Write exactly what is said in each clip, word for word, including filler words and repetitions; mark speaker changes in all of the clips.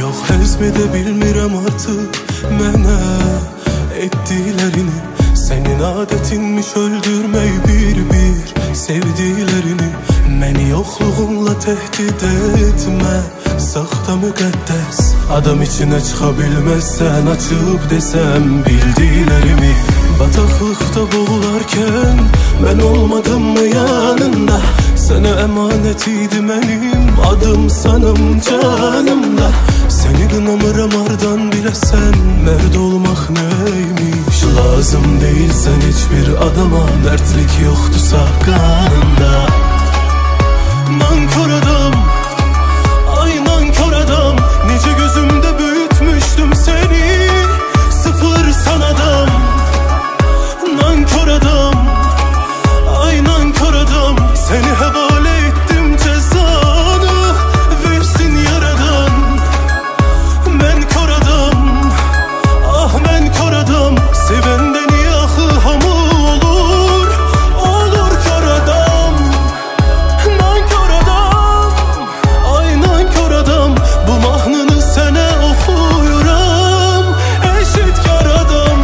Speaker 1: Yox, həzm edə bilmirəm artıq mənə etdiklərini. Sənin adətinmiş öldürmək bir-bir sevdiklərini. Məni yoxluğunla təhdid etmə, saxta müqəddəs adam içinə çıxa bilməzsən, açıb desəm bildiklərimi. Bataqlıqda boğularkən mən olmadım mı yanında? Sənə əmanət idi mənim adım sanım canımda. Səni qınamıram ardan biləsən, mərd olmaq neymiş? Lazım deyilsən heç bir adama, dərdlik yoxdursa qanında. Nankor adam, ay nankor adam, necə gözümdə büyütmüşdüm səni, sıfır san adam. Nankor adam, ay nankor adam, səni həvalə etdim cəzanı, versin yaradan. Mən kor adam, ah mən kor adam, sevəndə niyə axı hamı olur, olur kor adam. Nankor adam, ay nankor adam, bu mahnını sənə oxuyuram, eşitkar adam.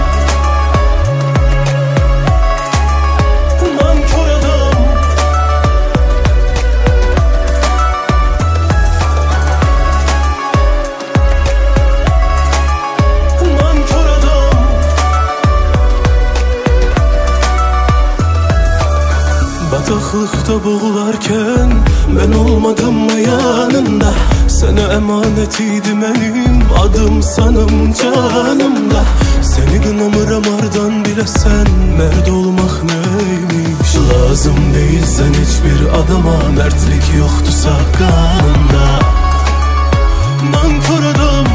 Speaker 1: Nankor adam, nankor adam. Bataqlıqda boğularkən mən olmadım mı yanında? Sənə əmanət idi mənim adım sanım canımda. Səni qınamıram ardan biləsən, mərd olmaq neymiş? Lazım deyilsən heç bir adama, dərdlik yoxdursa qanında. Nankor adam,